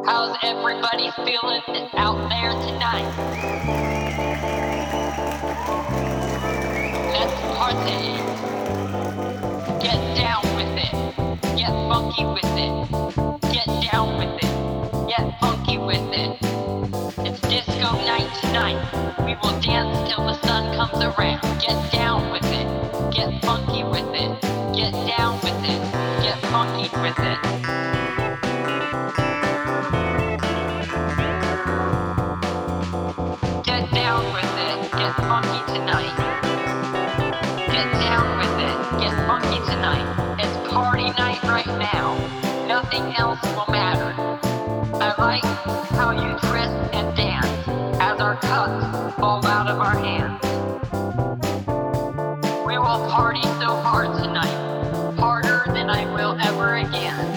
How's everybody feeling out there tonight? Let's party. Get down with it. Get funky with it. Get down with it. Get funky with it. It's disco night tonight. We will dance till the sun comes around. Get down with it. Get funky with it. Get down with it. Get funky with it. Get down with it, get funky tonight. Get down with it, get funky tonight. It's party night right now. Nothing else will matter. I like how you twist and dance as our cups fall out of our hands. We will party so hard tonight, harder than I will ever again.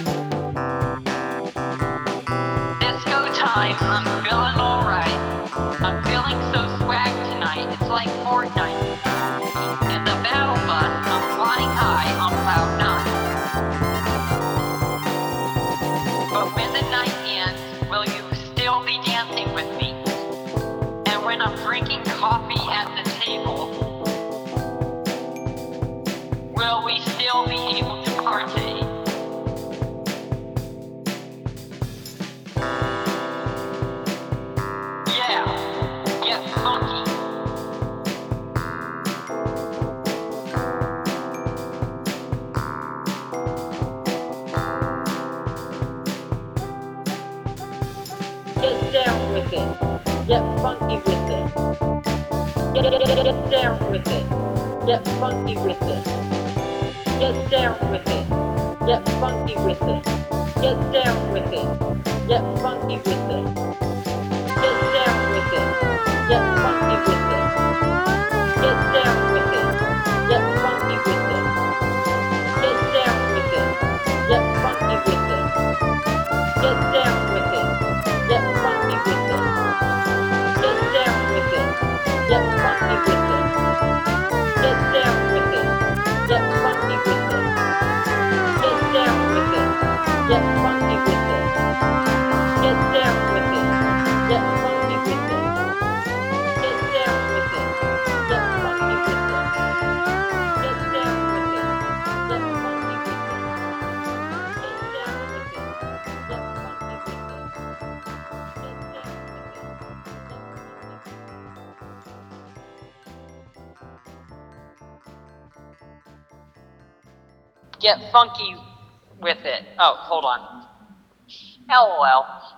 Disco time, I'm feeling alright. I'm feeling so swag tonight, it's like Fortnite. In the battle bus, I'm flying high on cloud 9. But when the night ends, will you still be dancing with me? And when I'm drinking coffee at the table, will we still be able to partake? Yeah, get funky. Get down with it. Get funky with it. Get down with it. Get funky with it. Get down with it. Get funky with it. Get down with it. Get funky with it. Get down with it. Get funky with it. Get down with it. Get funky with it. Get down with it. Get funky with it. Get down with it. Get funky with it. Get down with it. Get funky with it. Get down with it. Get funky with it. Get down with it. Get funky with it. Get down with it. Get funky with it. Get down with it. Get funky with it. Get down with it. Get funky with it. Get down with it. Get funky with it. Get funky with it. Oh, hold on. LOL.